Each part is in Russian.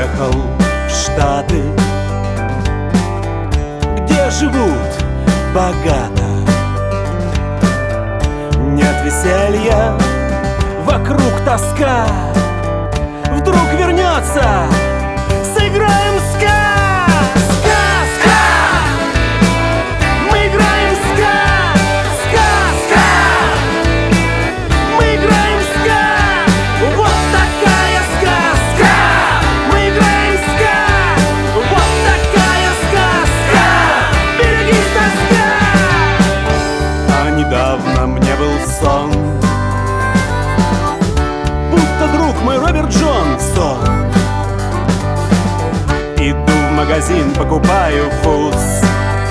уехал в Штаты, где живут богато. Нет веселья, вокруг тоска. Вдруг вернется, сыграем ска. Недавно мне был сон, будто друг мой Роберт Джонсон. Иду в магазин, покупаю вкус.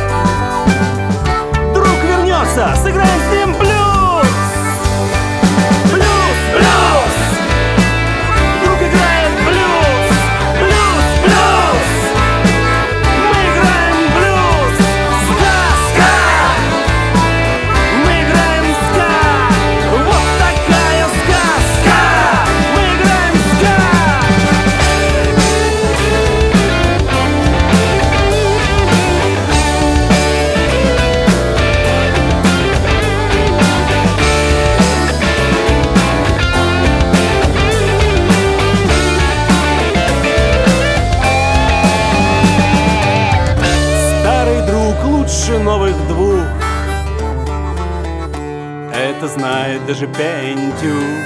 Друг вернется, сыграем с ним блюз. Блюз, блюз. Друг играет блюз. Блюз, блюз. Мы играем блюз. Ска, ска. Лучше новых двух, это знает даже Пентюх.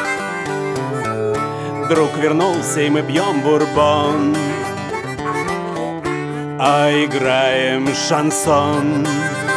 Друг вернулся, и мы пьем бурбон, а играем шансон.